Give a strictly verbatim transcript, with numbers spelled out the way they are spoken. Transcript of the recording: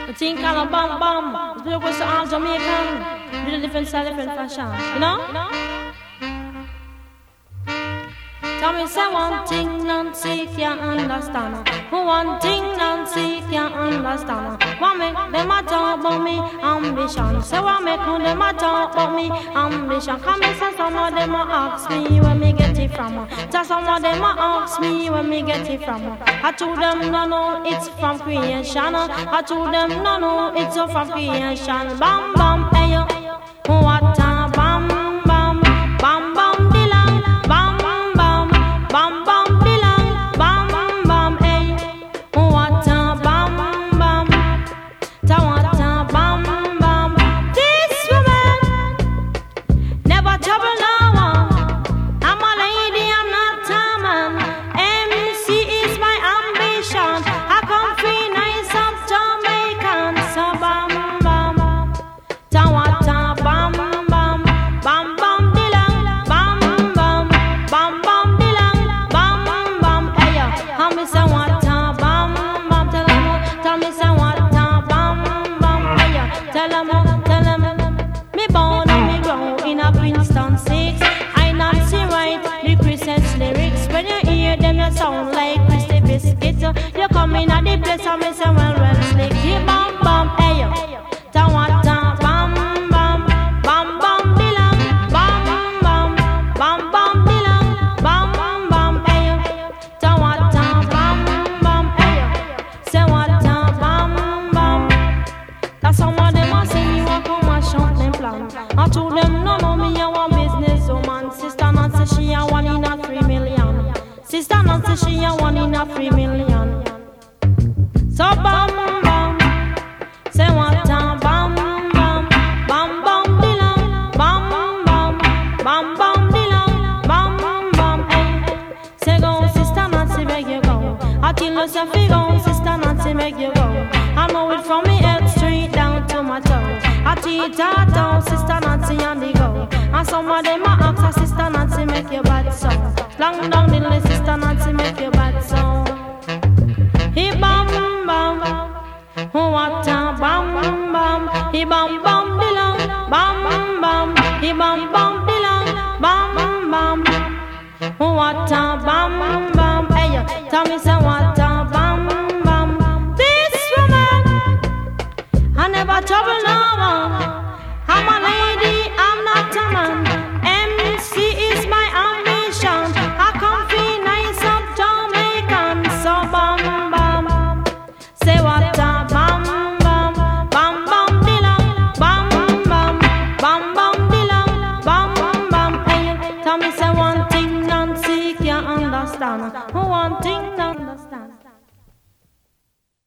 The thing called a bum bum. It's because it's all Jamaican. With a different style, different fashion. You know? Tell me say one thing Nancy can't understand. One thing Nancy can't understand. What make them a talk about me ambition? Say what make them a talk about me ambition? Come and say some of them a ask me where me get it from. Just some of them a ask me where me get it from. I told them no no it's from creation. I told them no no it's from creation. Bam bam hey yo, what a bam bam bam bam. Bam bam bilang, bam bam hey, what a bam bam, ta what a bam bam. This woman never trouble no one. I'm a lady, I'm not a man. M C is my ambition. I come free nice up Jamaican. So bam bam, ta what a bam bam, bam bam bilang, bam bam, bam bam. Tell me say what a bam bam. Tell them, tell me say what a bam bam. Hey, tell them, tell them. Me born and me grow in a Princeton six. I Nancy write the Christmas lyrics. When you hear them, you sound like Christy Biscuit. You come in at the place and me say well well slick. Hey, bam bam. Hey, tell what a bam bam, bam bam bilang, bam bam, bam bam bilang, bam bam. Hey, tell what. Some of them a say me want come and shut them plan. I told them no no me a one business woman. Sister Nancy she a one in a three million. Sister Nancy she a one in a three million. So bam bam, say what a bam bam, bam bam bilang, bam bam, bam bam bilang, bam bam hey. Say go Sister Nancy make you go. I tell you say fi go Sister Nancy make you go. I know it from me head straight down to my toes. I teach her down, Sister Nancy on the go. And some of them a ask her, Sister Nancy make your bad song. Long down the list, Sister Nancy make your bad song. He bam bam, what a bam bam. He bam bam bilang, bam bam. He bam bam bilang, bam bam. What a bam bam. Hey, tell me say what a bam bam. I never trouble no one. I'm a lady, I'm not a man. M C is my ambition. I come feel nice up Jamaican. So bam bam, say what a bam bam, bam bam bilang, bam bam, bam bam bilang, bam bam. Hey, tell me say one thing Nancy can't understand. One thing not understand.